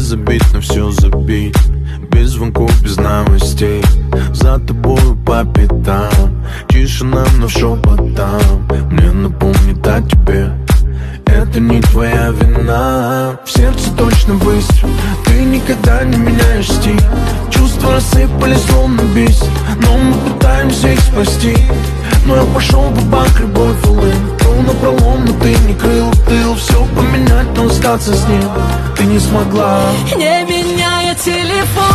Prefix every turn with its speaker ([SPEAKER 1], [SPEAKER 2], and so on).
[SPEAKER 1] забить на все забить, без звонков, без новостей, за тобою по пятам. Тишина, но шепотом мне напомнит о тебе. Это не твоя вина. В сердце точно выстрел, ты никогда не меняешь стиль. Чувства рассыпались словно бисер, но мы пытаемся их спасти. Но я пошел в банк, любовь улыб, то напролом, но ты не крыл тыл. Все поменять, но остаться с ним ты не смогла.
[SPEAKER 2] Не меняя телефон,